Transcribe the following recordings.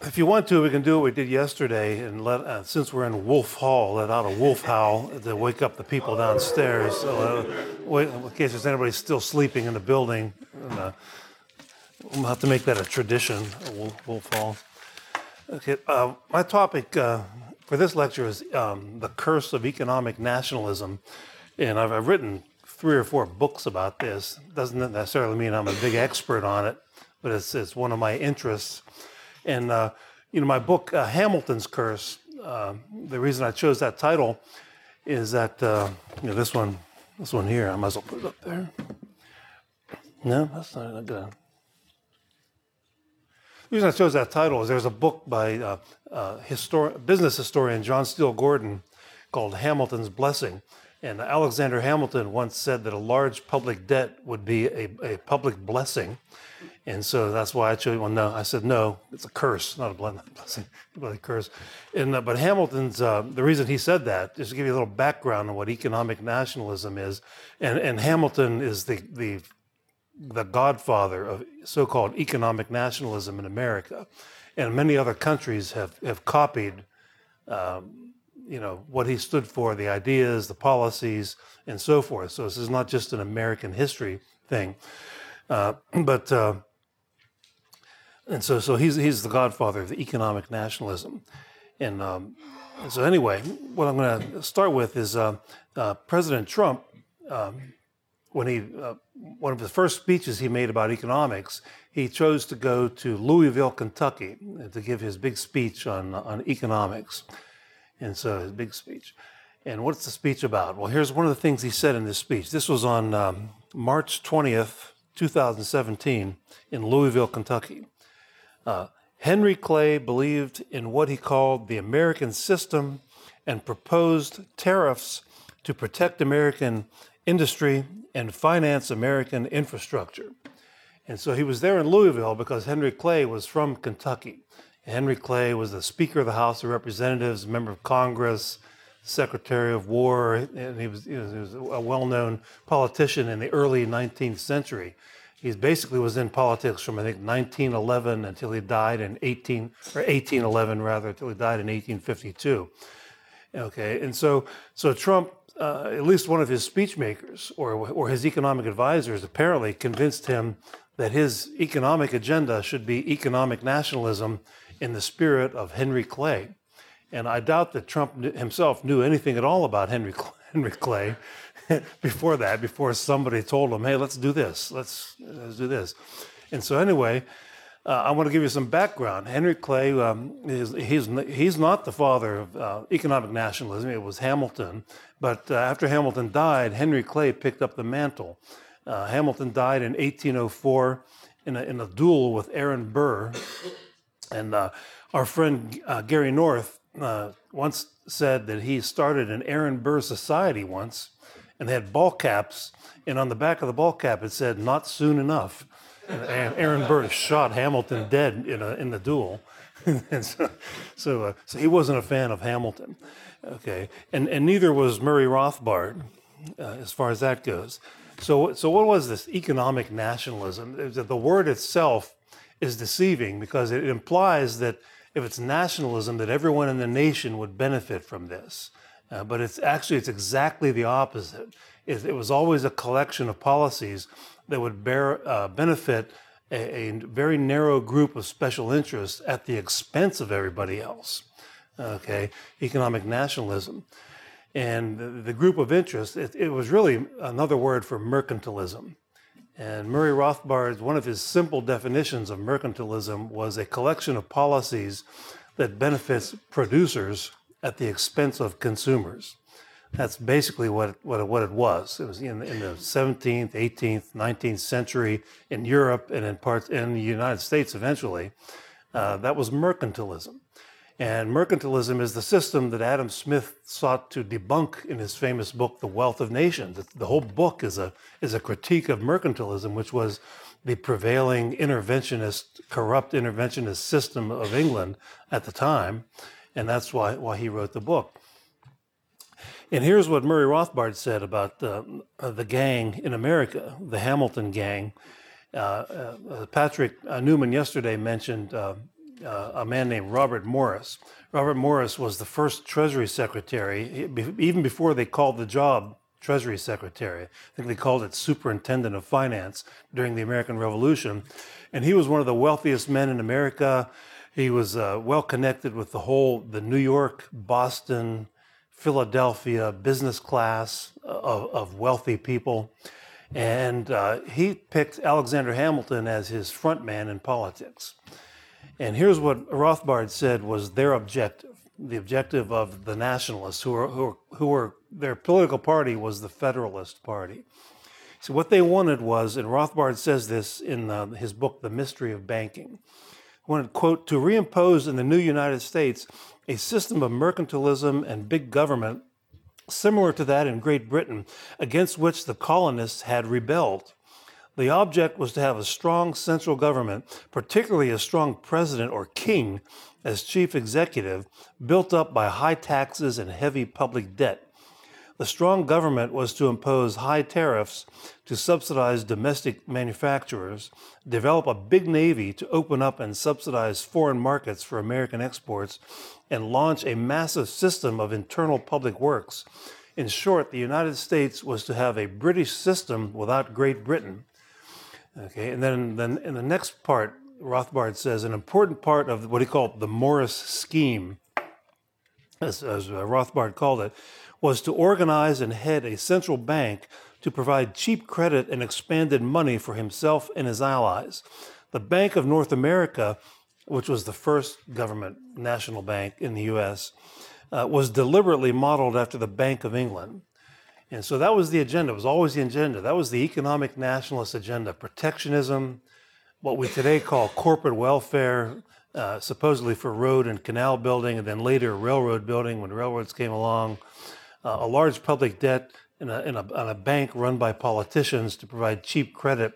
If you want to, we can do what we did yesterday, and since we're in Wolf Hall, let out a wolf howl to wake up the people downstairs. So, in case there's anybody still sleeping in the building, we'll have to make that a tradition, a wolf howl. Okay, my topic for this lecture is the curse of economic nationalism, and I've written 3 or 4 books about this. Doesn't necessarily mean I'm a big expert on it, but it's one of my interests. And my book, Hamilton's Curse, the reason I chose that title is that this one here, I might as well put it up there. No, that's not good. The reason I chose that title is there's a book by business historian John Steele Gordon called Hamilton's Blessing. And Alexander Hamilton once said that a large public debt would be a public blessing. And so that's why I chose, I said no, it's a curse, not a blessing, but a curse. But Hamilton's, the reason he said that, just to give you a little background on what economic nationalism is, and Hamilton is the godfather of so-called economic nationalism in America. And many other countries have copied what he stood for, the ideas, the policies, and so forth. So this is not just an American history thing. So he's the godfather of the economic nationalism. And so anyway, what I'm going to start with is President Trump, when one of the first speeches he made about economics, he chose to go to Louisville, Kentucky, to give his big speech on economics. And so his big speech. And what's the speech about? Well, here's one of the things he said in this speech. This was on March 20th, 2017 in Louisville, Kentucky. Henry Clay believed in what he called the American system and proposed tariffs to protect American industry and finance American infrastructure. And so he was there in Louisville because Henry Clay was from Kentucky. Henry Clay was the Speaker of the House of Representatives, member of Congress, Secretary of War, and he was a well-known politician in the early 19th century. He basically was in politics from, I think, 1911 until he died in 1811 rather, until he died in 1852. Okay, and so Trump, at least one of his speech makers or his economic advisors apparently convinced him that his economic agenda should be economic nationalism in the spirit of Henry Clay. And I doubt that Trump himself knew anything at all about Henry Clay before somebody told him, hey, let's do this. Let's do this. And so anyway, I want to give you some background. Henry Clay, he's not the father of economic nationalism. It was Hamilton. But after Hamilton died, Henry Clay picked up the mantle. Hamilton died in 1804 in a duel with Aaron Burr. And our friend Gary North once said that he started an Aaron Burr Society once, and they had ball caps, and on the back of the ball cap it said, "Not soon enough." And Aaron Burr shot Hamilton dead in the duel. And so he wasn't a fan of Hamilton. Okay, and neither was Murray Rothbard, as far as that goes. So what was this economic nationalism? The word itself is deceiving because it implies that if it's nationalism, that everyone in the nation would benefit from this. But it's exactly the opposite. It was always a collection of policies that would benefit a very narrow group of special interests at the expense of everybody else. Okay, economic nationalism. And the group of interest, it was really another word for mercantilism. And Murray Rothbard, one of his simple definitions of mercantilism was a collection of policies that benefits producers at the expense of consumers. That's basically what it was. It was in the 17th, 18th, 19th century in Europe and in the United States eventually. That was mercantilism. And mercantilism is the system that Adam Smith sought to debunk in his famous book, The Wealth of Nations. The whole book is a critique of mercantilism, which was the prevailing corrupt interventionist system of England at the time. And that's why he wrote the book. And here's what Murray Rothbard said about the gang in America, the Hamilton gang. Patrick Newman yesterday mentioned a man named Robert Morris. Robert Morris was the first Treasury Secretary, even before they called the job Treasury Secretary. I think they called it Superintendent of Finance during the American Revolution. And he was one of the wealthiest men in America. He was well connected with the New York, Boston, Philadelphia business class of wealthy people. And he picked Alexander Hamilton as his front man in politics. And here's what Rothbard said was their objective, the objective of the nationalists, who were their political party was the Federalist Party. So what they wanted was, and Rothbard says this in his book, The Mystery of Banking, wanted, quote, to reimpose in the new United States a system of mercantilism and big government similar to that in Great Britain, against which the colonists had rebelled. The object was to have a strong central government, particularly a strong president or king as chief executive, built up by high taxes and heavy public debt. The strong government was to impose high tariffs to subsidize domestic manufacturers, develop a big navy to open up and subsidize foreign markets for American exports, and launch a massive system of internal public works. In short, the United States was to have a British system without Great Britain. Okay, and then in the next part, Rothbard says an important part of what he called the Morris scheme, as Rothbard called it, was to organize and head a central bank to provide cheap credit and expanded money for himself and his allies. The Bank of North America, which was the first government national bank in the U.S., was deliberately modeled after the Bank of England. And so that was the agenda. It was always the agenda. That was the economic nationalist agenda. Protectionism, what we today call corporate welfare, supposedly for road and canal building, and then later railroad building when railroads came along, a large public debt and a bank run by politicians to provide cheap credit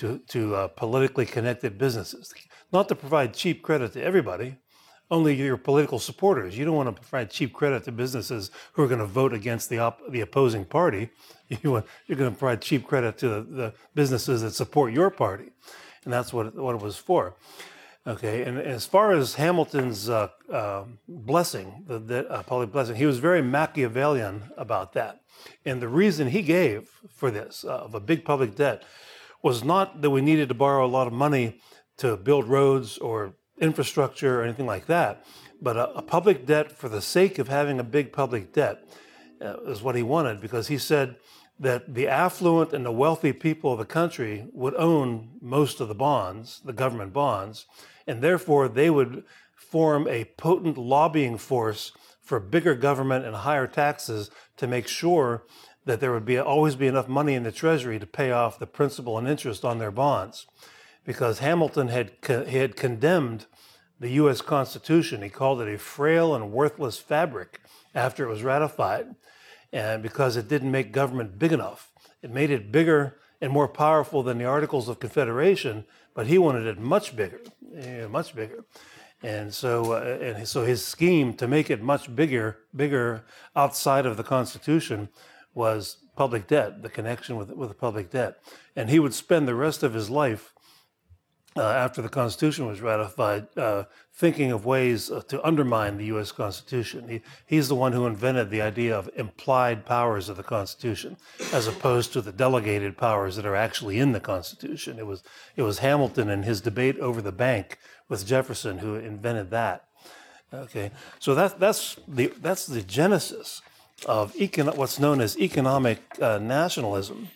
to politically connected businesses. Not to provide cheap credit to everybody, only your political supporters. You don't want to provide cheap credit to businesses who are going to vote against the opposing party. You're going to provide cheap credit to the businesses that support your party. And that's what it was for. Okay, and as far as Hamilton's blessing, the public blessing, he was very Machiavellian about that. And the reason he gave for this, of a big public debt, was not that we needed to borrow a lot of money to build roads or infrastructure or anything like that, but a public debt for the sake of having a big public debt is what he wanted, because he said that the affluent and the wealthy people of the country would own most of the bonds, the government bonds, and therefore they would form a potent lobbying force for bigger government and higher taxes to make sure that there would always be enough money in the Treasury to pay off the principal and interest on their bonds. Because Hamilton had condemned the U.S. Constitution. He called it a frail and worthless fabric after it was ratified, and because it didn't make government big enough. It made it bigger and more powerful than the Articles of Confederation, but he wanted it much bigger, much bigger. And so his scheme to make it much bigger outside of the Constitution was public debt, the connection with the public debt. And he would spend the rest of his life after the Constitution was ratified, thinking of ways to undermine the U.S. Constitution. He's the one who invented the idea of implied powers of the Constitution, as opposed to the delegated powers that are actually in the Constitution. It was Hamilton and his debate over the bank with Jefferson who invented that. Okay, so that's the genesis of what's known as economic nationalism,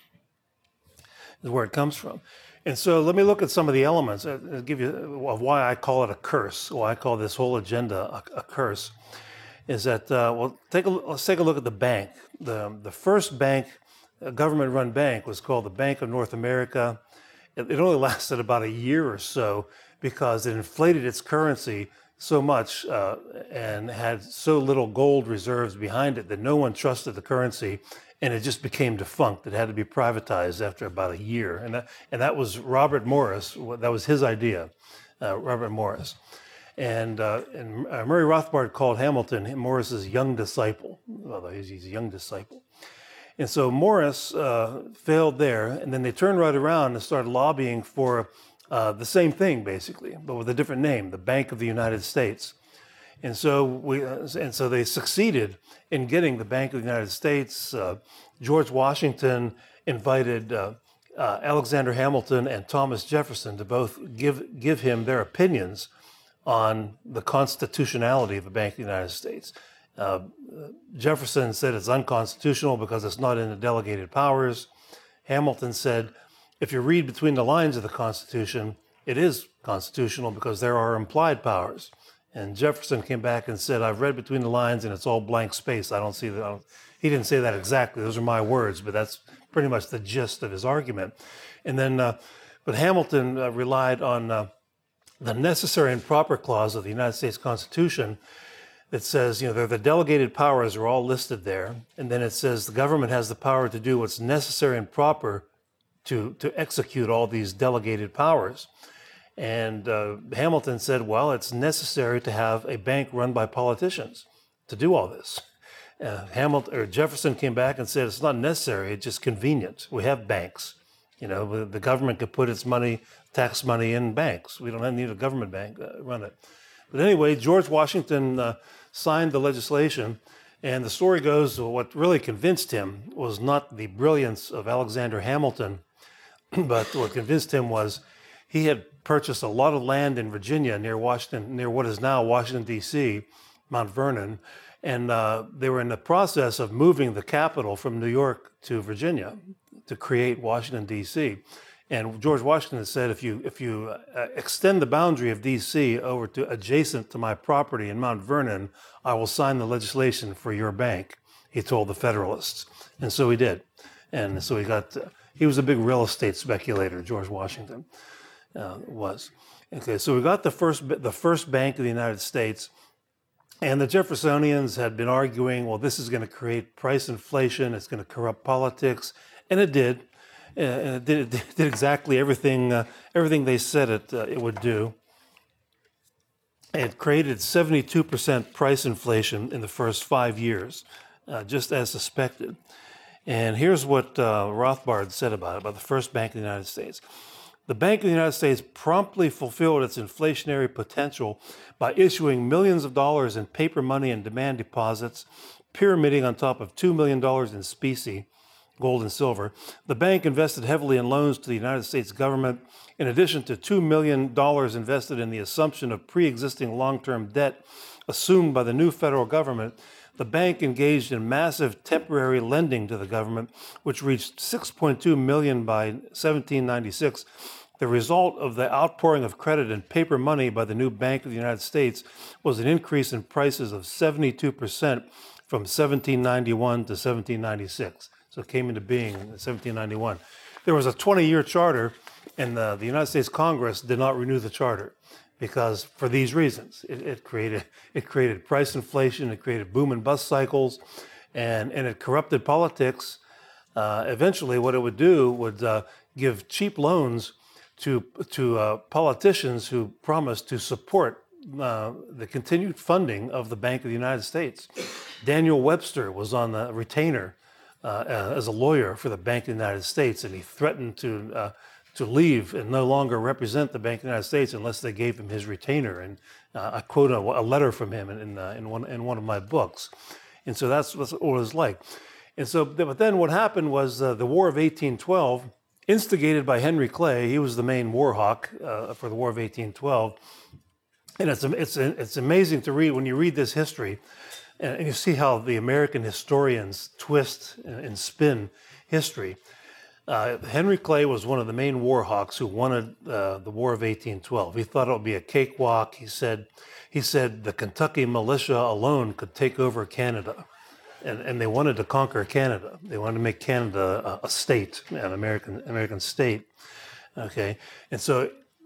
is where it comes from. And so let me look at some of the elements, give you of why I call it a curse, why I call this whole agenda a curse, is that, let's take a look at the bank. The first bank, a government-run bank, was called the Bank of North America. It only lasted about a year or so because it inflated its currency so much and had so little gold reserves behind it that no one trusted the currency, and it just became defunct. It had to be privatized after about a year. And that was Robert Morris. That was his idea, Robert Morris. And Murray Rothbard called Hamilton Morris's young disciple. Well, he's a young disciple. And so Morris failed there, and then they turned right around and started lobbying for the same thing basically, but with a different name, the Bank of the United States. And so they succeeded in getting the Bank of the United States. George Washington invited Alexander Hamilton and Thomas Jefferson to both give him their opinions on the constitutionality of the Bank of the United States. Jefferson said it's unconstitutional because it's not in the delegated powers. Hamilton said, if you read between the lines of the Constitution, it is constitutional because there are implied powers. And Jefferson came back and said, I've read between the lines and it's all blank space. I don't see that. He didn't say that exactly. Those are my words, but that's pretty much the gist of his argument. And then, but Hamilton relied on the necessary and proper clause of the United States Constitution that says, the delegated powers are all listed there. And then it says the government has the power to do what's necessary and proper to execute all these delegated powers. And Hamilton said, well, it's necessary to have a bank run by politicians to do all this. Jefferson came back and said, it's not necessary, it's just convenient. We have banks. The government could put its money, tax money in banks. We don't need a government bank run it. But anyway, George Washington signed the legislation, and the story goes, what really convinced him was not the brilliance of Alexander Hamilton, but what convinced him was he had purchased a lot of land in Virginia near Washington, near what is now Washington, D.C., Mount Vernon, and they were in the process of moving the capital from New York to Virginia to create Washington, D.C. And George Washington said, if you extend the boundary of D.C. over to adjacent to my property in Mount Vernon, I will sign the legislation for your bank, he told the Federalists. And so he did. And so he was a big real estate speculator, George Washington was. Okay, so we got the first bank of the United States, and the Jeffersonians had been arguing, well, this is going to create price inflation, it's going to corrupt politics, and it did. It did exactly everything they said it would do. It created 72% price inflation in the first 5 years, just as suspected. And here's what Rothbard said about the first Bank of the United States. The Bank of the United States promptly fulfilled its inflationary potential by issuing millions of dollars in paper money and demand deposits, pyramiding on top of $2 million in specie, gold and silver. The bank invested heavily in loans to the United States government, in addition to $2 million invested in the assumption of pre-existing long-term debt assumed by the new federal government. The bank engaged in massive temporary lending to the government, which reached $6.2 million by 1796. The result of the outpouring of credit and paper money by the new Bank of the United States was an increase in prices of 72% from 1791 to 1796. So it came into being in 1791. There was a 20-year charter, and the United States Congress did not renew the charter because for these reasons. It created price inflation, it created boom and bust cycles, and it corrupted politics. Eventually, what it would do would give cheap loans to politicians who promised to support the continued funding of the Bank of the United States. Daniel Webster was on the retainer as a lawyer for the Bank of the United States, and he threatened to leave and no longer represent the Bank of the United States unless they gave him his retainer. And I quote a letter from him in one of my books. And so that's what it was like. And so, but then what happened was the War of 1812, instigated by Henry Clay. He was the main war hawk for the War of 1812. And it's amazing to read when you read this history, and you see how the American historians twist and spin history. Henry Clay was one of the main war hawks who wanted the War of 1812. He thought it would be a cakewalk. He said the Kentucky militia alone could take over Canada, and they wanted to conquer Canada. They wanted to make Canada a state, an American state. Okay, and so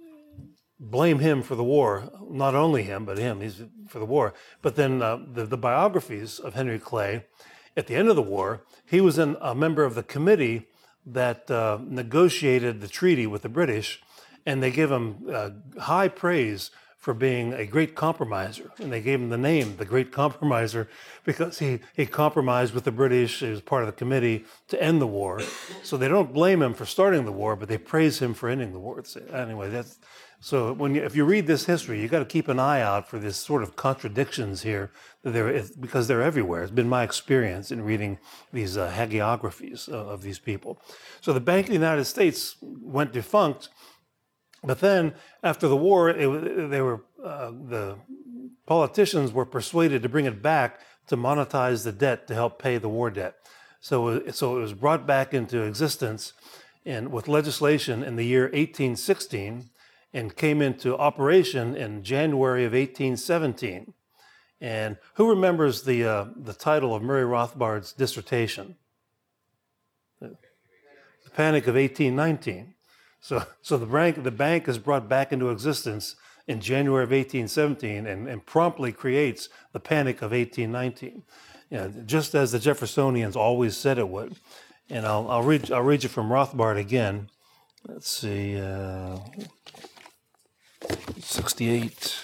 blame him for the war. Not only him, but him. He's for the war. But then the biographies of Henry Clay, at the end of the war, he was a member of the committee that negotiated the treaty with the British, and they give him high praise for being a great compromiser. And they gave him the name, the Great Compromiser, because he compromised with the British. He was part of the committee to end the war. So they don't blame him for starting the war, but they praise him for ending the war. Anyway, so if you read this history, you got to keep an eye out for this sort of contradictions here, because they're everywhere. It's been my experience in reading these hagiographies of these people. So the Bank of the United States went defunct, but then after the war, the politicians were persuaded to bring it back to monetize the debt to help pay the war debt. So it was brought back into existence, and with legislation in the year 1816. And came into operation in January of 1817. And who remembers the title of Murray Rothbard's dissertation? The Panic of 1819. So the bank is brought back into existence in January of 1817 and promptly creates the Panic of 1819. Just as the Jeffersonians always said it would. And I'll read you from Rothbard again. Let's see. 68.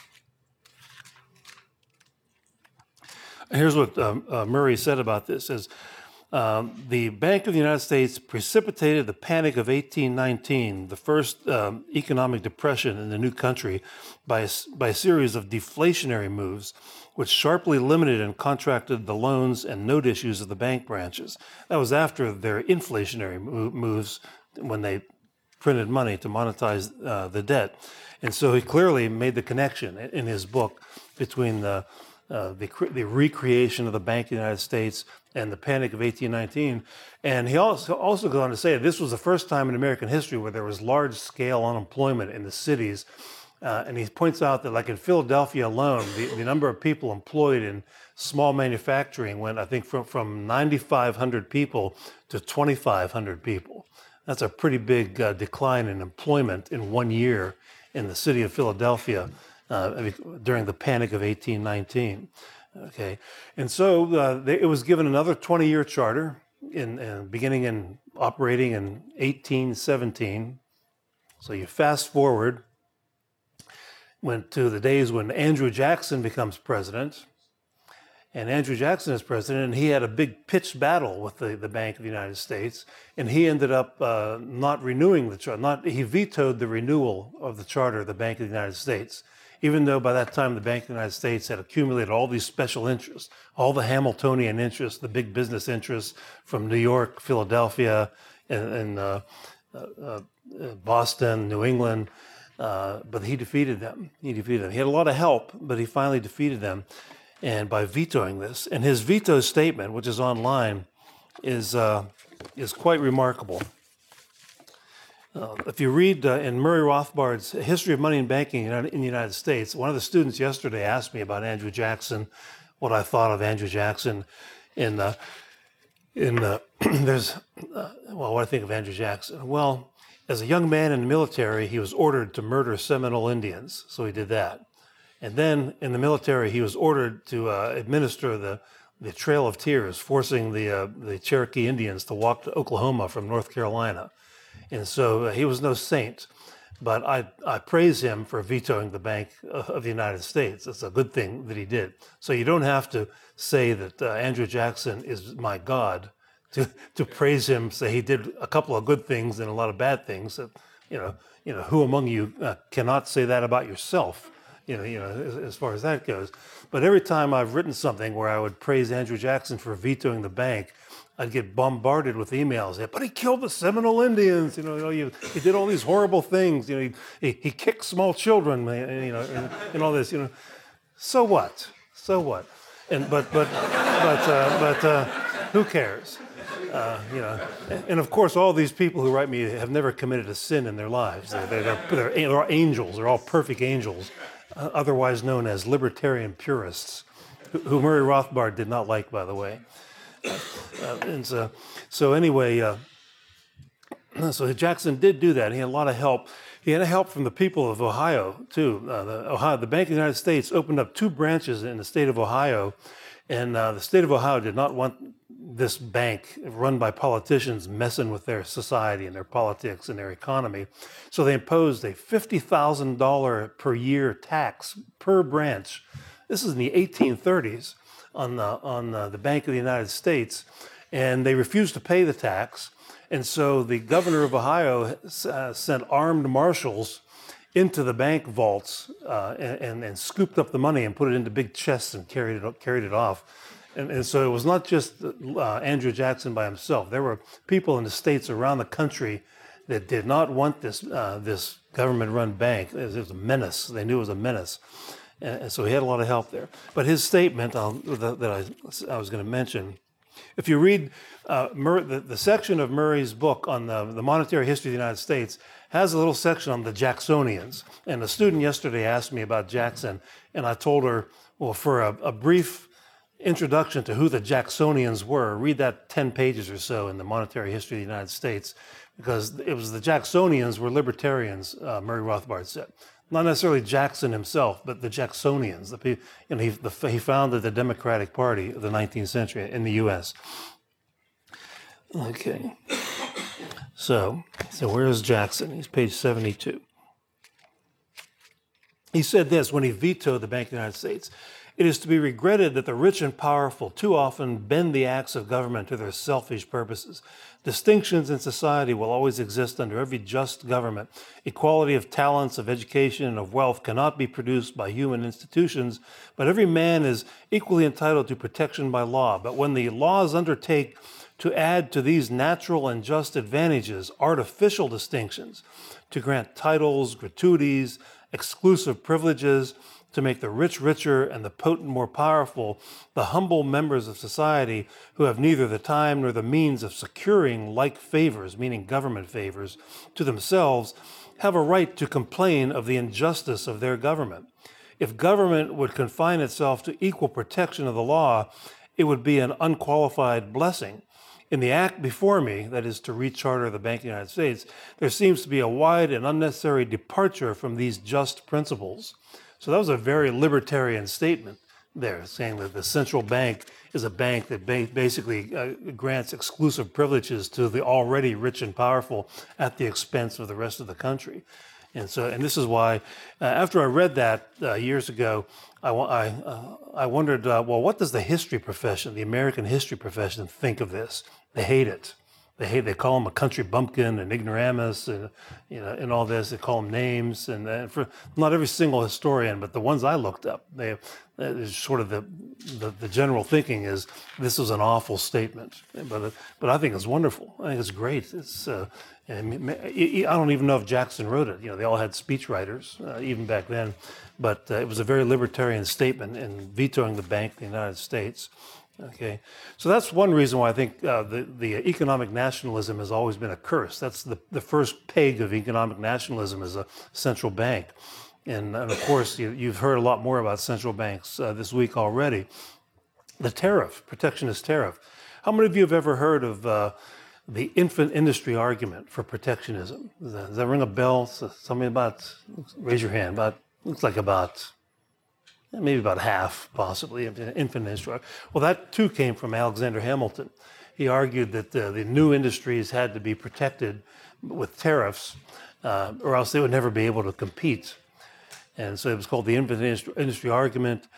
Here's what Murray said about this: the Bank of the United States precipitated the Panic of 1819, the first economic depression in the new country, by a series of deflationary moves, which sharply limited and contracted the loans and note issues of the bank branches. That was after their inflationary moves when they printed money to monetize the debt. And so he clearly made the connection in his book between the recreation of the Bank of the United States and the Panic of 1819. And he also goes on to say that this was the first time in American history where there was large-scale unemployment in the cities. And he points out that, like in Philadelphia alone, the number of people employed in small manufacturing went, I think, from 9,500 people to 2,500 people. That's a pretty big decline in employment in 1 year in the city of Philadelphia during the Panic of 1819. Okay, and so it was given another 20-year charter beginning in operating in 1817. So you fast forward, went to the days when Andrew Jackson becomes president. And Andrew Jackson is president, and he had a big pitched battle with the Bank of the United States, and he ended up not renewing the charter. He vetoed the renewal of the charter of the Bank of the United States, even though by that time the Bank of the United States had accumulated all these special interests, all the Hamiltonian interests, the big business interests from New York, Philadelphia, and Boston, New England, but he defeated them. He had a lot of help, but he finally defeated them. And by vetoing this, and his veto statement, which is online, is quite remarkable. If you read in Murray Rothbard's History of Money and Banking in the United States, one of the students yesterday asked me about Andrew Jackson, what I thought of Andrew Jackson. What I think of Andrew Jackson. Well, as a young man in the military, he was ordered to murder Seminole Indians, so he did that. And then in the military, he was ordered to administer the Trail of Tears, forcing the Cherokee Indians to walk to Oklahoma from North Carolina. And so he was no saint, but I praise him for vetoing the Bank of the United States. It's a good thing that he did. So you don't have to say that Andrew Jackson is my God to praise him. Say he did a couple of good things and a lot of bad things. Who among you cannot say that about yourself? As far as that goes. But every time I've written something where I would praise Andrew Jackson for vetoing the bank, I'd get bombarded with emails. But he killed the Seminole Indians. He did all these horrible things. He kicked small children. And all this. So what? And but who cares? And of course, all these people who write me have never committed a sin in their lives. They're angels. They're all perfect angels. Otherwise known as libertarian purists, who Murray Rothbard did not like, by the way. So Jackson did do that. He had a lot of help. He had help from the people of Ohio, too. The Bank of the United States opened up 2 branches in the state of Ohio, and the state of Ohio did not want this bank run by politicians messing with their society and their politics and their economy. So they imposed a $50,000 per year tax per branch. This is in the 1830s on the Bank of the United States, and they refused to pay the tax. And so the governor of Ohio sent armed marshals into the bank vaults and scooped up the money and put it into big chests and carried it off. And so it was not just Andrew Jackson by himself. There were people in the states around the country that did not want this government-run bank. It was a menace. They knew it was a menace. And so he had a lot of help there. But his statement that I was going to mention, if you read the section of Murray's book on the monetary history of the United States, has a little section on the Jacksonians. And a student yesterday asked me about Jackson, and I told her, well, for a brief introduction to who the Jacksonians were, read that 10 pages or so in the monetary history of the United States, because it was the Jacksonians were libertarians, Murray Rothbard said. Not necessarily Jackson himself, but the Jacksonians. He founded the Democratic Party of the 19th century in the U.S. Okay. So where's Jackson? He's page 72. He said this when he vetoed the Bank of the United States. It is to be regretted that the rich and powerful too often bend the acts of government to their selfish purposes. Distinctions in society will always exist under every just government. Equality of talents, of education, and of wealth cannot be produced by human institutions, but every man is equally entitled to protection by law. But when the laws undertake to add to these natural and just advantages artificial distinctions, to grant titles, gratuities, exclusive privileges, to make the rich richer and the potent more powerful, the humble members of society who have neither the time nor the means of securing like favors, meaning government favors, to themselves, have a right to complain of the injustice of their government. If government would confine itself to equal protection of the law, it would be an unqualified blessing. In the act before me, that is to recharter the Bank of the United States, there seems to be a wide and unnecessary departure from these just principles. So that was a very libertarian statement there, saying that the central bank is a bank that basically grants exclusive privileges to the already rich and powerful at the expense of the rest of the country. And this is why, after I read that years ago, I wondered, well, what does the history profession, the American history profession, think of this? They hate it. They call him a country bumpkin and ignoramus and all this. They call him names, and for not every single historian, but the ones I looked up, sort of the general thinking is this was an awful statement, but I think it's wonderful. I think it's great. I don't even know if Jackson wrote it. They all had speechwriters even back then, but it was a very libertarian statement in vetoing the Bank of the United States. Okay, so that's one reason why I think the economic nationalism has always been a curse. That's the first peg of economic nationalism is a central bank. And of course, you've heard a lot more about central banks this week already. The tariff, protectionist tariff. How many of you have ever heard of the infant industry argument for protectionism? Does that ring a bell? Something about, raise your hand, looks like about maybe about half, possibly, of infant industry. Well, that too came from Alexander Hamilton. He argued that the new industries had to be protected with tariffs, or else they would never be able to compete. And so it was called the infant industry argument.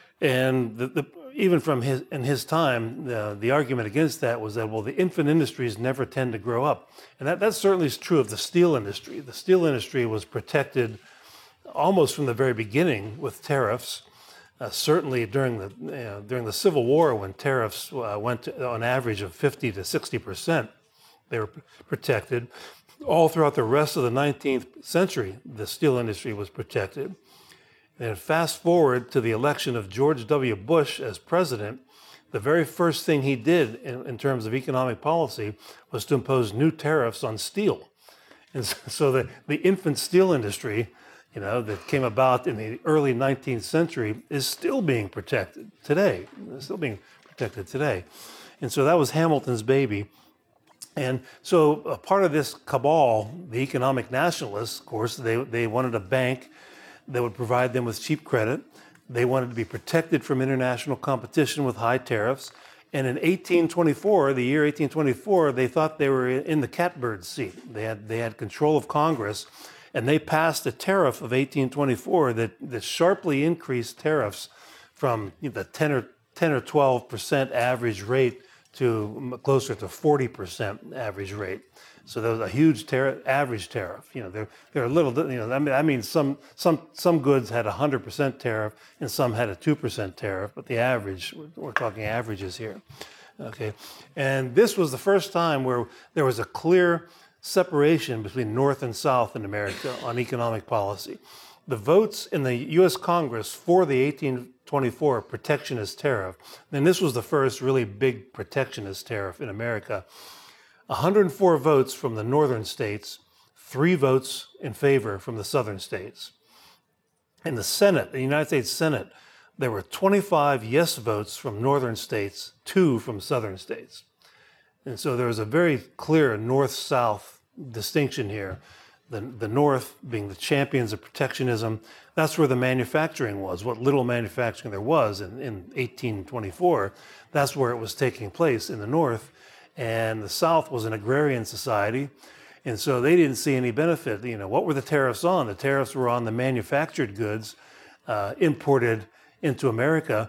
And even in his time, the argument against that was that, well, the infant industries never tend to grow up. And that certainly is true of the steel industry. The steel industry was protected almost from the very beginning with tariffs. Certainly during the Civil War, when tariffs went to, on average of 50 to 60%, they were protected. All throughout the rest of the 19th century, the steel industry was protected. And fast forward to the election of George W. Bush as president, the very first thing he did in terms of economic policy was to impose new tariffs on steel. And so the infant steel industry, that came about in the early 19th century is still being protected today. It's still being protected today. And so that was Hamilton's baby. And so a part of this cabal, the economic nationalists, of course, they wanted a bank that would provide them with cheap credit. They wanted to be protected from international competition with high tariffs. And in 1824, the year 1824, they thought they were in the catbird seat. They had control of Congress, and they passed a tariff of 1824 that sharply increased tariffs from the 10 or 12% average rate to closer to 40% average rate. So there was a huge average tariff. There are little. I mean, some goods had 100% tariff, and some had a 2% tariff. But the average, we're talking averages here. Okay, and this was the first time where there was a clear separation between North and South in America on economic policy. The votes in the U.S. Congress for the 1824 protectionist tariff, and this was the first really big protectionist tariff in America. 104 votes from the northern states, 3 votes in favor from the southern states. In the Senate, the United States Senate, there were 25 yes votes from northern states, 2 from southern states. And so there was a very clear north-south distinction here. The North being the champions of protectionism, that's where the manufacturing was, what little manufacturing there was in 1824, that's where it was taking place in the North. And the South was an agrarian society, and so they didn't see any benefit. What were the tariffs on? The tariffs were on the manufactured goods imported into America,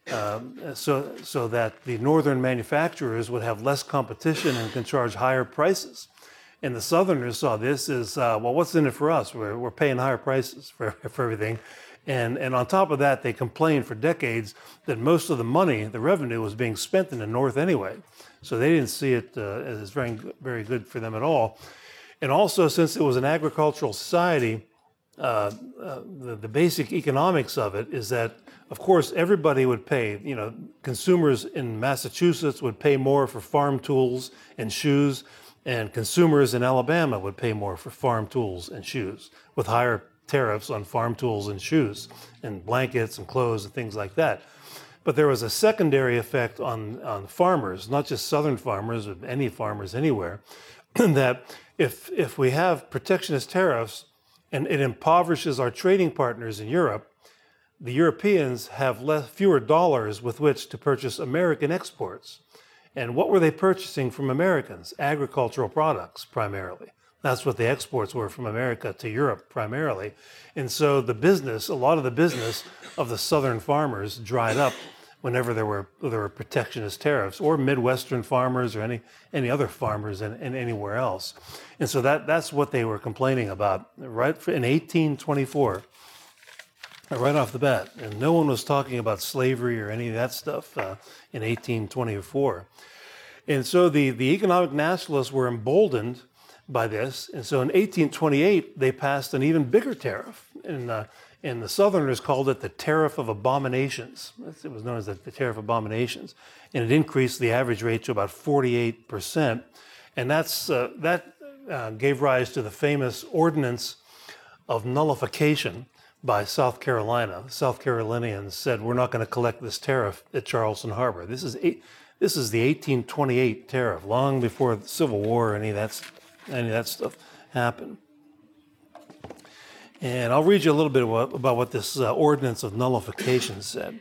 so that the northern manufacturers would have less competition and can charge higher prices. And the Southerners saw this as, well, what's in it for us? We're paying higher prices for everything. And on top of that, they complained for decades that most of the money, the revenue, was being spent in the North anyway. So they didn't see it as very, very good for them at all. And also, since it was an agricultural society, the basic economics of it is that, of course, everybody would pay. Consumers in Massachusetts would pay more for farm tools and shoes, and consumers in Alabama would pay more for farm tools and shoes, with higher tariffs on farm tools and shoes, and blankets and clothes and things like that. But there was a secondary effect on farmers, not just Southern farmers, but any farmers anywhere, that if we have protectionist tariffs and it impoverishes our trading partners in Europe, the Europeans have fewer dollars with which to purchase American exports. And what were they purchasing from Americans? Agricultural products, primarily. That's what the exports were from America to Europe, primarily. And so a lot of the business of the Southern farmers dried up whenever there were protectionist tariffs, or Midwestern farmers, or any other farmers in anywhere else. And so that's what they were complaining about right in 1824, right off the bat. And no one was talking about slavery or any of that stuff in 1824. And so the economic nationalists were emboldened by this. And so in 1828, they passed an even bigger tariff. And the Southerners called it the Tariff of Abominations. It was known as the Tariff of Abominations. And it increased the average rate to about 48%. And that gave rise to the famous Ordinance of Nullification by South Carolina. South Carolinians said, we're not going to collect this tariff at Charleston Harbor. This is the 1828 tariff, long before the Civil War or any of that stuff happened. And I'll read you a little bit about what this Ordinance of Nullification said.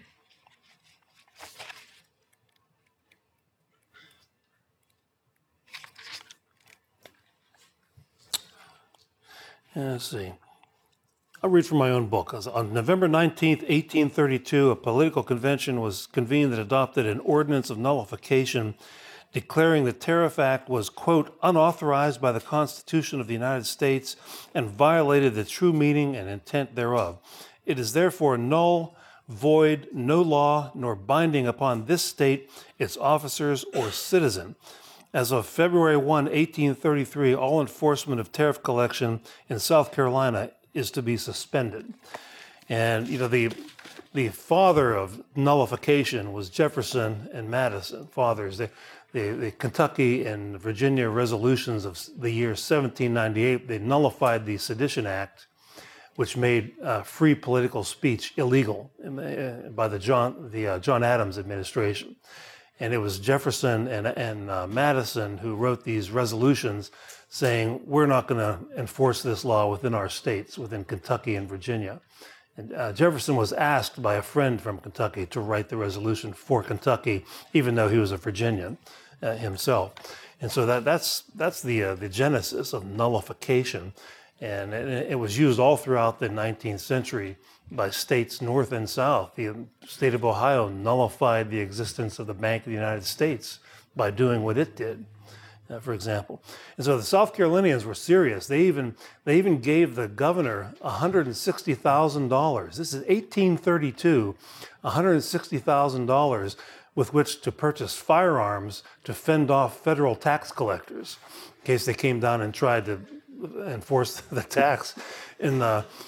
Let's see. I'll read from my own book. On November 19th, 1832, a political convention was convened that adopted an Ordinance of Nullification declaring the Tariff Act was, quote, unauthorized by the Constitution of the United States and violated the true meaning and intent thereof. It is therefore null, void, no law, nor binding upon this state, its officers, or citizen. As of February 1, 1833, all enforcement of tariff collection in South Carolina is to be suspended. And, the father of nullification was Jefferson and Madison, fathers. The Kentucky and Virginia resolutions of the year 1798, they nullified the Sedition Act, which made free political speech illegal by the John Adams administration. And it was Jefferson and Madison who wrote these resolutions saying, we're not going to enforce this law within our states, within Kentucky and Virginia. And Jefferson was asked by a friend from Kentucky to write the resolution for Kentucky, even though he was a Virginian himself. And so that's the genesis of nullification. And it was used all throughout the 19th century by states north and south. The state of Ohio nullified the existence of the Bank of the United States by doing what it did, for example. And so the South Carolinians were serious. They even gave the governor $160,000. This is 1832, $160,000 with which to purchase firearms to fend off federal tax collectors in case they came down and tried to enforce the tax. And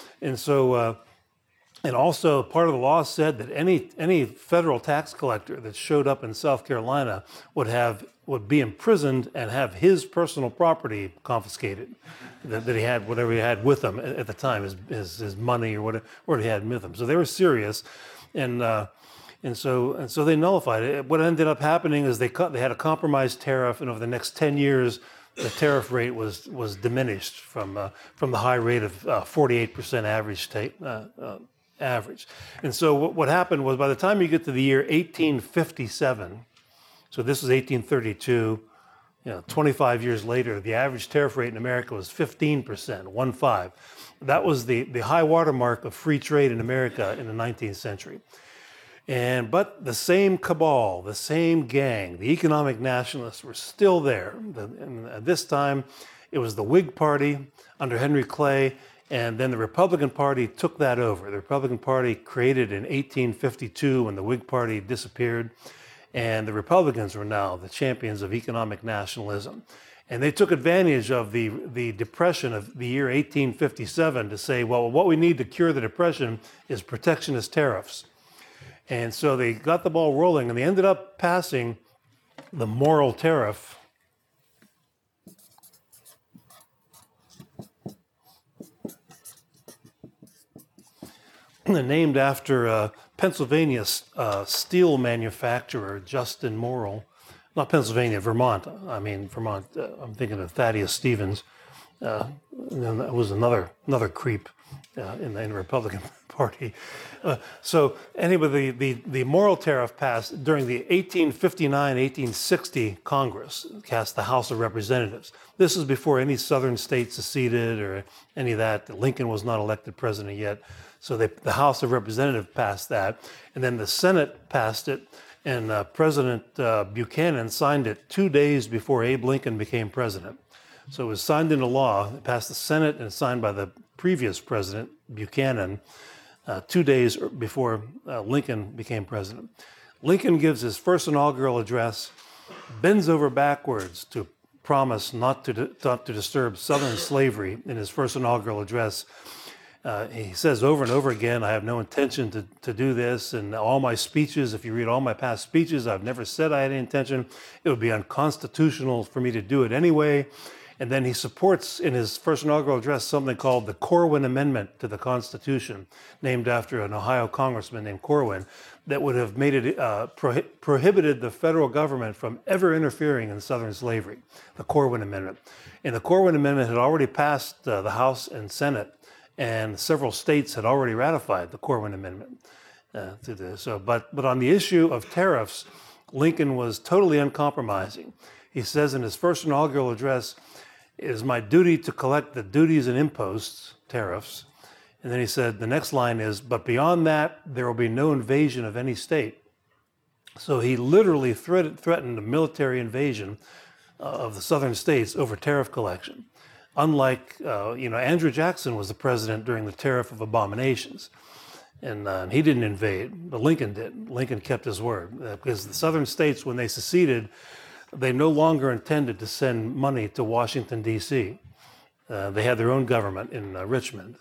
also part of the law said that any federal tax collector that showed up in South Carolina would be imprisoned and have his personal property confiscated, that he had, whatever he had with him at the time, his money or whatever he had with him. So they were serious, and so they nullified it. What ended up happening is they had a compromised tariff, and over the next 10 years, the tariff rate was diminished from the high rate of 48% average. And so what happened was, by the time you get to the year 1857, so this was 1832, 25 years later, the average tariff rate in America was 15%, 15. That was the high watermark of free trade in America in the 19th century. But the same cabal, the same gang, the economic nationalists were still there. And at this time, it was the Whig Party under Henry Clay, and then the Republican Party took that over. The Republican Party created in 1852 when the Whig Party disappeared, and the Republicans were now the champions of economic nationalism. And they took advantage of the depression of the year 1857 to say, well, what we need to cure the depression is protectionist tariffs. And so they got the ball rolling, and they ended up passing the Morrill Tariff. Named after Pennsylvania steel manufacturer Justin Morrill. Not Pennsylvania, Vermont. I mean, Vermont. I'm thinking of Thaddeus Stevens. And that was another creep in the Republican Party. So anyway, the Morrill Tariff passed during the 1859-1860 Congress, cast the House of Representatives. This is before any southern state seceded or any of that. Lincoln was not elected president yet. So the House of Representatives passed that, and then the Senate passed it, and President Buchanan signed it 2 days before Abe Lincoln became president. So it was signed into law, it passed the Senate, and signed by the previous president, Buchanan, 2 days before Lincoln became president. Lincoln gives his first inaugural address, bends over backwards to promise not to disturb Southern slavery in his first inaugural address. He says over and over again, I have no intention to do this. And all my speeches, if you read all my past speeches, I've never said I had any intention. It would be unconstitutional for me to do it anyway. And then he supports in his first inaugural address something called the Corwin Amendment to the Constitution, named after an Ohio congressman named Corwin, that would have made it prohibited the federal government from ever interfering in Southern slavery, the Corwin Amendment. And the Corwin Amendment had already passed the House and Senate, and several states had already ratified the Corwin Amendment. But on the issue of tariffs, Lincoln was totally uncompromising. He says in his first inaugural address, it is my duty to collect the duties and imposts, tariffs. And then he said, the next line is, but beyond that, there will be no invasion of any state. So he literally threatened a military invasion of the southern states over tariff collection. Unlike, Andrew Jackson was the president during the Tariff of Abominations. And he didn't invade, but Lincoln did. Lincoln kept his word. Because the southern states, when they seceded, they no longer intended to send money to Washington, D.C. They had their own government in Richmond.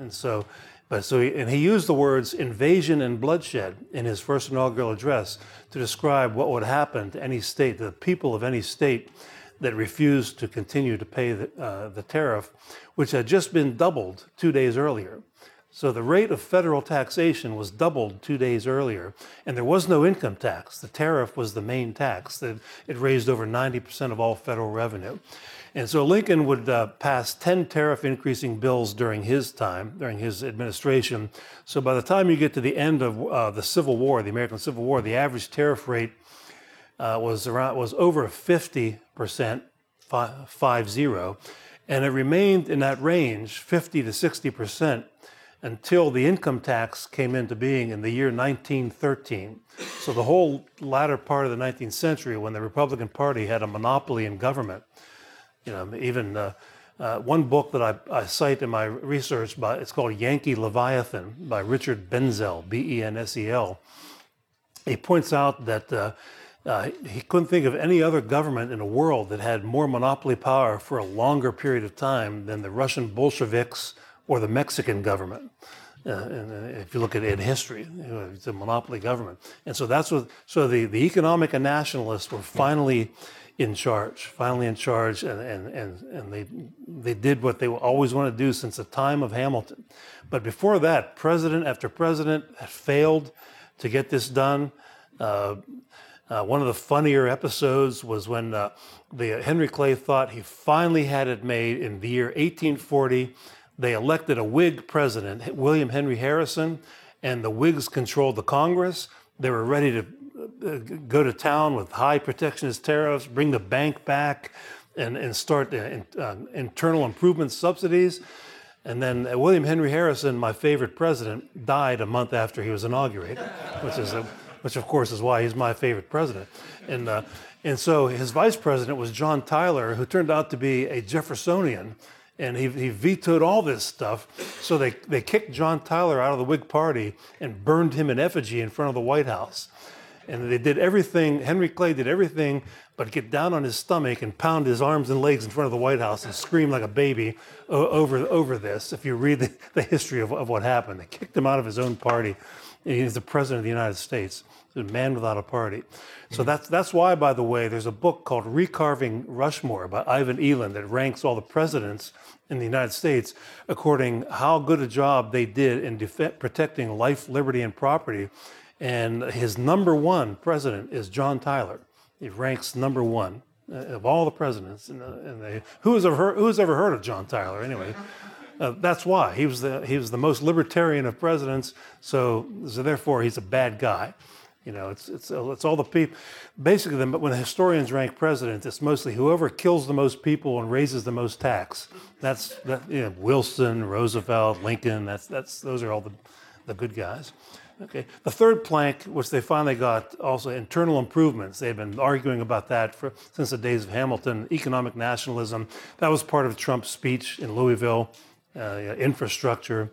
He used the words invasion and bloodshed in his first inaugural address to describe what would happen to any state, the people of any state that refused to continue to pay the tariff, which had just been doubled 2 days earlier. So the rate of federal taxation was doubled 2 days earlier, and there was no income tax. The tariff was the main tax. It raised over 90% of all federal revenue. And so Lincoln would pass 10 tariff increasing bills during his time, during his administration. So by the time you get to the end of the Civil War, the American Civil War, the average tariff rate was over 50%, 50, and it remained in that range, 50 to 60%, until the income tax came into being in the year 1913. So the whole latter part of the 19th century, when the Republican Party had a monopoly in government, even one book that I cite in my research, it's called Yankee Leviathan by Richard Bensel, Bensel. He points out that he couldn't think of any other government in the world that had more monopoly power for a longer period of time than the Russian Bolsheviks or the Mexican government. And if you look at it in history, it's a monopoly government. And so the economic and nationalists were finally in charge, and they did what they always wanted to do since the time of Hamilton. But before that, president after president had failed to get this done. One of the funnier episodes was when Henry Clay thought he finally had it made in the year 1840. They elected a Whig president, William Henry Harrison, and the Whigs controlled the Congress. They were ready to go to town with high protectionist tariffs, bring the bank back, and start internal improvement subsidies. And then William Henry Harrison, my favorite president, died a month after he was inaugurated, which of course is why he's my favorite president. And so his vice president was John Tyler, who turned out to be a Jeffersonian. And he vetoed all this stuff. So they kicked John Tyler out of the Whig Party and burned him in effigy in front of the White House. And they did everything, Henry Clay did everything but get down on his stomach and pound his arms and legs in front of the White House and scream like a baby over this. If you read the history of what happened, they kicked him out of his own party. He's the president of the United States, a man without a party. So that's why, by the way, there's a book called Recarving Rushmore by Ivan Eland that ranks all the presidents in the United States according how good a job they did in protecting life, liberty, and property. And his number one president is John Tyler. He ranks number one of all the presidents. Who's ever heard of John Tyler anyway? That's why he was the most libertarian of presidents. So therefore, he's a bad guy. It's all the people. Basically, when historians rank presidents, it's mostly whoever kills the most people and raises the most tax. Wilson, Roosevelt, Lincoln. Those are all the good guys. Okay. The third plank, which they finally got, also internal improvements. They've been arguing about that since the days of Hamilton. Economic nationalism. That was part of Trump's speech in Louisville. Infrastructure.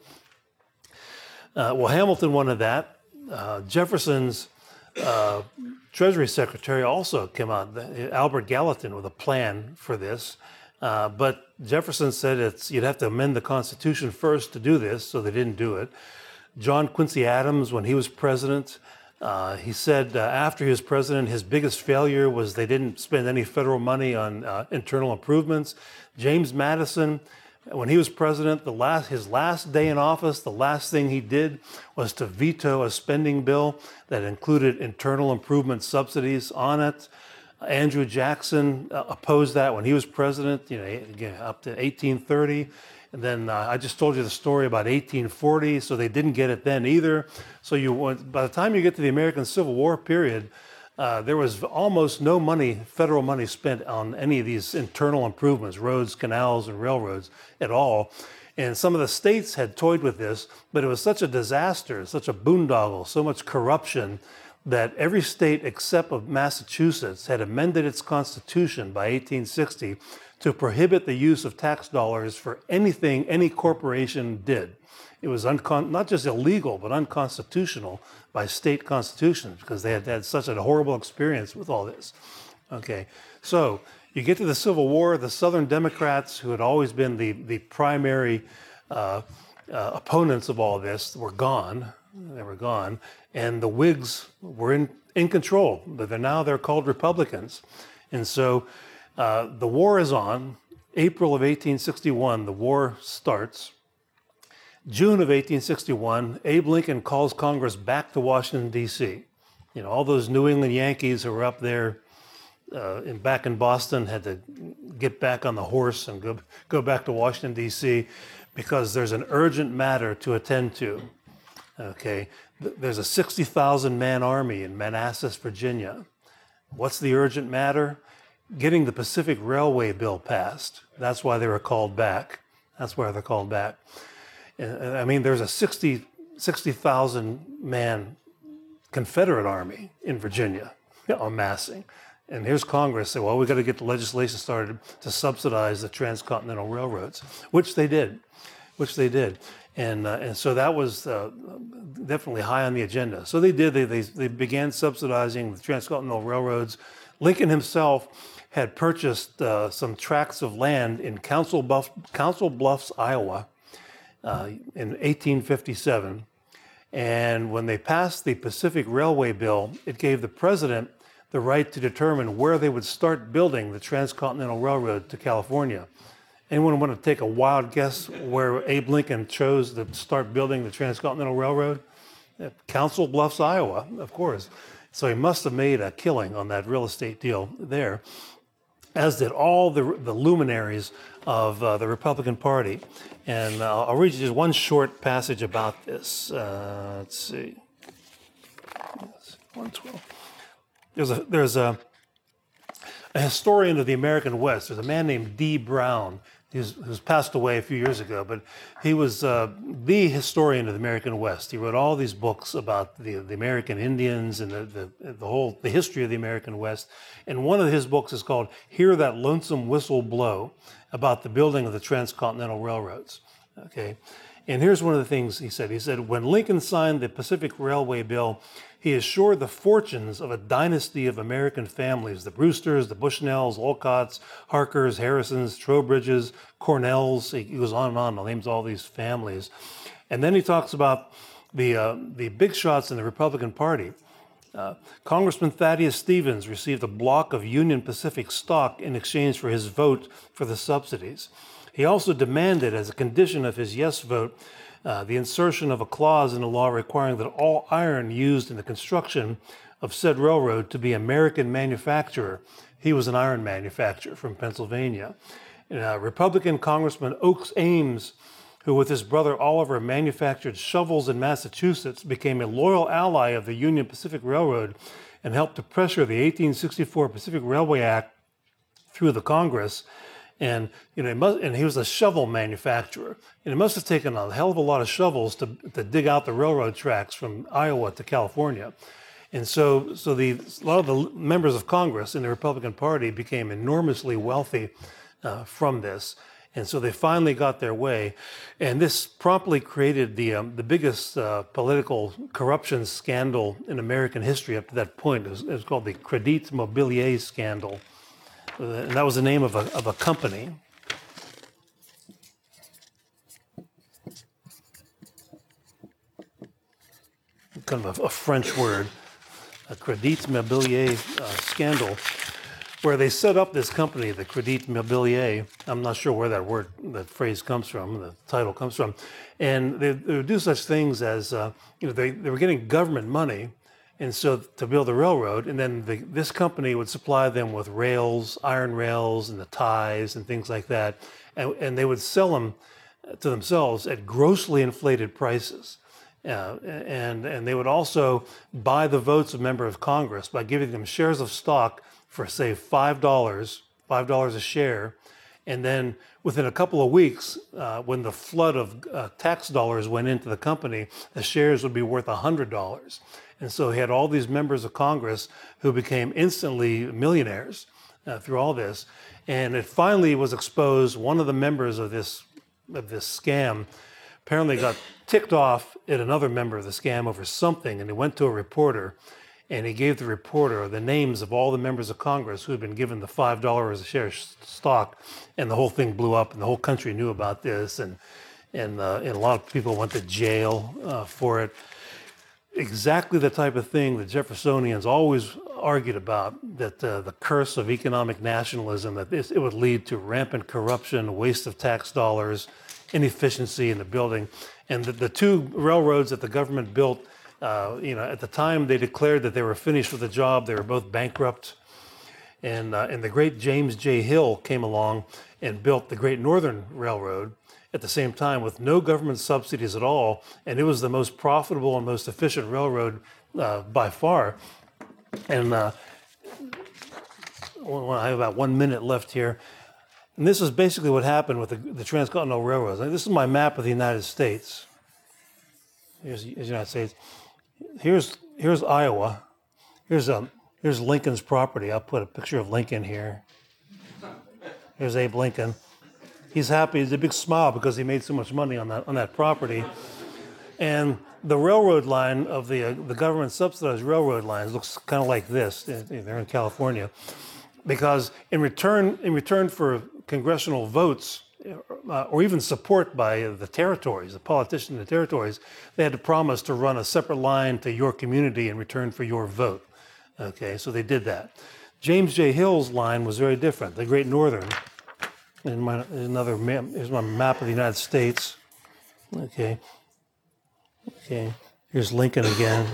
Hamilton wanted that. Jefferson's Treasury Secretary also came out, Albert Gallatin, with a plan for this. But Jefferson said you'd have to amend the Constitution first to do this, so they didn't do it. John Quincy Adams, when he was president, he said after he was president, his biggest failure was they didn't spend any federal money on internal improvements. James Madison, when he was president, his last day in office, the last thing he did was to veto a spending bill that included internal improvement subsidies on it. Andrew Jackson opposed that when he was president, up to 1830. And then I just told you the story about 1840, so they didn't get it then either. So by the time you get to the American Civil War period, there was almost no federal money spent on any of these internal improvements, roads, canals, and railroads at all. And some of the states had toyed with this, but it was such a disaster, such a boondoggle, so much corruption that every state except of Massachusetts had amended its constitution by 1860 to prohibit the use of tax dollars for anything any corporation did. It was not just illegal, but unconstitutional by state constitutions because they had had such a horrible experience with all this. Okay, so you get to the Civil War, the Southern Democrats, who had always been the primary opponents of all this, were gone. They were gone, and the Whigs were in control. But they're called Republicans, and so the war is on. April of 1861, the war starts. June of 1861, Abe Lincoln calls Congress back to Washington, D.C. You know, all those New England Yankees who were up there back in Boston had to get back on the horse and go back to Washington, D.C. because there's an urgent matter to attend to. Okay, there's a 60,000-man army in Manassas, Virginia. What's the urgent matter? Getting the Pacific Railway bill passed. That's why they were called back. That's why they're called back. I mean, there's a 60,000-man Confederate army in Virginia amassing. And here's Congress saying, well, we've got to get the legislation started to subsidize the transcontinental railroads, which they did. And so that was definitely high on the agenda. So they did. They began subsidizing the transcontinental railroads. Lincoln himself had purchased some tracts of land in Council Bluffs, Iowa, in 1857. And when they passed the Pacific Railway Bill, it gave the president the right to determine where they would start building the transcontinental railroad to California. Anyone want to take a wild guess where Abe Lincoln chose to start building the transcontinental railroad? Council Bluffs, Iowa, of course. So he must have made a killing on that real estate deal there, as did all the luminaries of the Republican Party. And I'll read you just one short passage about this. Let's see. 112. There's a historian of the American West. There's a man named D. Brown, who's passed away a few years ago, but he was the historian of the American West. He wrote all these books about the American Indians and the history of the American West. And one of his books is called "Hear That Lonesome Whistle Blow," about the building of the transcontinental railroads. Okay, and here's one of the things he said. He said, when Lincoln signed the Pacific Railway Bill, he assured the fortunes of a dynasty of American families: the Brewsters, the Bushnells, Olcotts, Harkers, Harrisons, Trowbridges, Cornells. He goes on and on, names all these families. And then he talks about the big shots in the Republican Party. Congressman Thaddeus Stevens received a block of Union Pacific stock in exchange for his vote for the subsidies. He also demanded, as a condition of his yes vote, the insertion of a clause in the law requiring that all iron used in the construction of said railroad to be American manufacturer. He was an iron manufacturer from Pennsylvania. Republican Congressman Oakes Ames, who with his brother Oliver manufactured shovels in Massachusetts, became a loyal ally of the Union Pacific Railroad and helped to pressure the 1864 Pacific Railway Act through the Congress. And he was a shovel manufacturer, and it must have taken a hell of a lot of shovels to dig out the railroad tracks from Iowa to California. And so a lot of the members of Congress in the Republican Party became enormously wealthy from this, and so they finally got their way. And this promptly created the biggest political corruption scandal in American history up to that point. It was called the Crédit Mobilier scandal. And that was the name of a company. Kind of a French word, a Crédit Mobilier scandal, where they set up this company, the Crédit Mobilier. I'm not sure where that phrase comes from, the title comes from. And they would do such things as, they were getting government money, and so to build a railroad, and then this company would supply them with rails, iron rails, and the ties and things like that, and they would sell them to themselves at grossly inflated prices. And they would also buy the votes of members of Congress by giving them shares of stock for, say, $5 a share. And then within a couple of weeks, when the flood of tax dollars went into the company, the shares would be worth $100. And so he had all these members of Congress who became instantly millionaires through all this. And it finally was exposed. One of the members of this scam apparently got ticked off at another member of the scam over something, and he went to a reporter, and he gave the reporter the names of all the members of Congress who had been given the $5 a share stock, and the whole thing blew up, and the whole country knew about this, and a lot of people went to jail for it. Exactly the type of thing the Jeffersonians always argued about, that the curse of economic nationalism, that it would lead to rampant corruption, waste of tax dollars, inefficiency in the building. And the two railroads that the government built, at the time they declared that they were finished with the job. They were both bankrupt. And the great James J. Hill came along and built the Great Northern Railroad at the same time with no government subsidies at all. And it was the most profitable and most efficient railroad by far. And I have about 1 minute left here. And this is basically what happened with the transcontinental railroads. This is my map of the United States. Here's the United States. Here's Iowa. Here's Lincoln's property. I'll put a picture of Lincoln here. Here's Abe Lincoln. He's happy. He's a big smile because he made so much money on that property. And the railroad line of the government subsidized railroad lines looks kind of like this. They're in California, because in return for congressional votes or even support by the territories, the politicians in the territories, they had to promise to run a separate line to your community in return for your vote. Okay, so they did that. James J. Hill's line was very different. The Great Northern. Here's my map of the United States. Okay. Here's Lincoln again.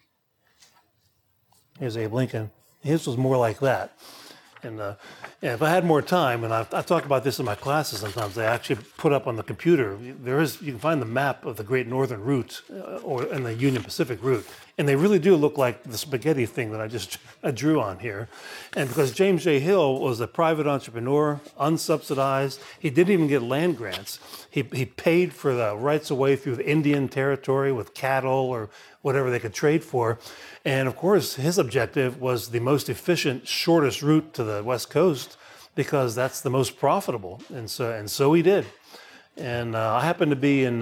Here's Abe Lincoln. His was more like that. And if I had more time, and I talk about this in my classes sometimes, I actually put up on the computer. You can find the map of the Great Northern route and the Union Pacific route, and they really do look like the spaghetti thing that I drew on here. And because James J. Hill was a private entrepreneur, unsubsidized, he didn't even get land grants. He paid for the rights of way through the Indian Territory with cattle or whatever they could trade for. And of course, his objective was the most efficient, shortest route to the West Coast, because that's the most profitable. And so he did. And I happened to be in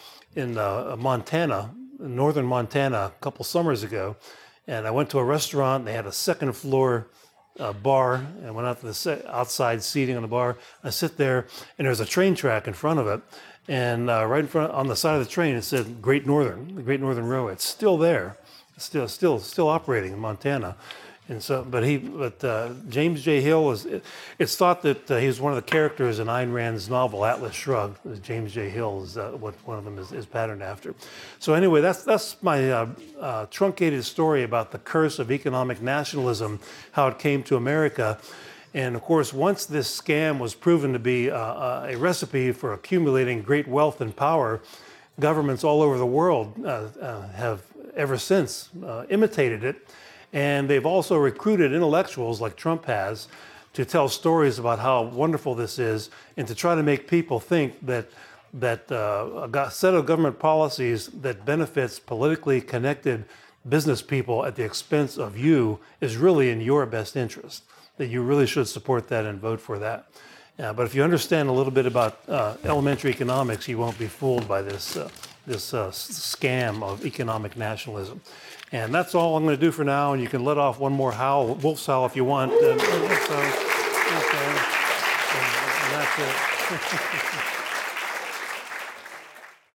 Montana, northern Montana, a couple summers ago, and I went to a restaurant. They had a second floor bar, and went out to the outside seating on the bar. I sit there, and there's a train track in front of it, and right in front on the side of the train it said Great Northern, the Great Northern Railway. It's still there, still operating in Montana. And so, but James J. Hill it's thought that he was one of the characters in Ayn Rand's novel Atlas Shrugged. James J. Hill is what one of them is patterned after. So anyway, that's my truncated story about the curse of economic nationalism, how it came to America. And of course, once this scam was proven to be a recipe for accumulating great wealth and power, governments all over the world have ever since imitated it. And they've also recruited intellectuals like Trump has to tell stories about how wonderful this is, and to try to make people think that a set of government policies that benefits politically connected business people at the expense of you is really in your best interest, that you really should support that and vote for that. But if you understand a little bit about elementary economics, you won't be fooled by this scam of economic nationalism. And that's all I'm going to do for now, and you can let off one more howl, wolf's howl, if you want. And that's it.